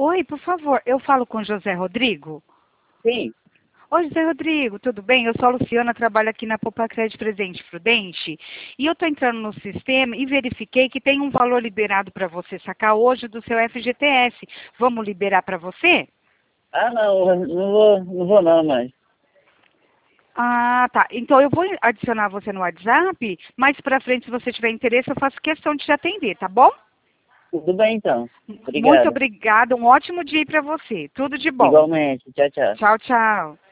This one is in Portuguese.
Oi, por favor, eu falo com José Rodrigo? Sim. Oi, José Rodrigo, tudo bem? Eu sou a Luciana, trabalho aqui na Poupa Crédito Presente Prudente e eu estou entrando no sistema e verifiquei que tem um valor liberado para você sacar hoje do seu FGTS. Vamos liberar para você? Ah, não vou não, mas Ah, tá. Então eu vou adicionar você no WhatsApp, mais para frente, se você tiver interesse, eu faço questão de te atender, tá bom? tudo bem então. Muito Obrigado. obrigada, um ótimo dia para você. Tudo de bom. Igualmente. Tchau, tchau. Tchau, tchau.